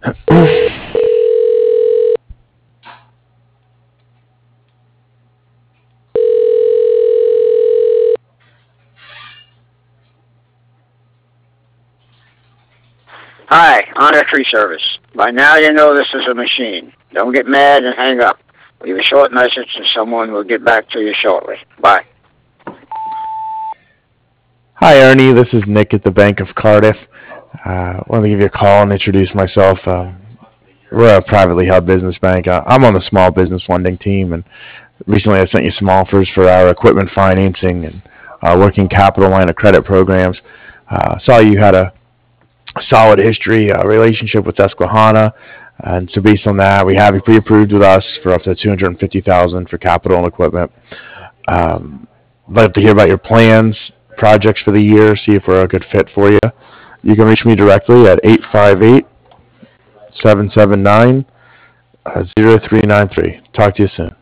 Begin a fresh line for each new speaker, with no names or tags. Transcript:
Hi, Honor Tree Service. By now you know this is a machine. Don't get mad and hang up. Leave a short message and someone will get back to you shortly. Bye.
Hi, Ernie. This is Nick at the Bank of Cardiff. I wanted to give you a call and introduce myself. We're a privately held business bank. I'm on the small business lending team, and recently I sent you some offers for our equipment financing and working capital line of credit programs. Saw you had a solid history, relationship with Susquehanna, and so based on that, we have you pre-approved with us for up to $250,000 for capital and equipment. I'd love to hear about your plans, projects for the year, see if we're a good fit for you. You can reach me directly at 858 779 0393. Talk to you soon.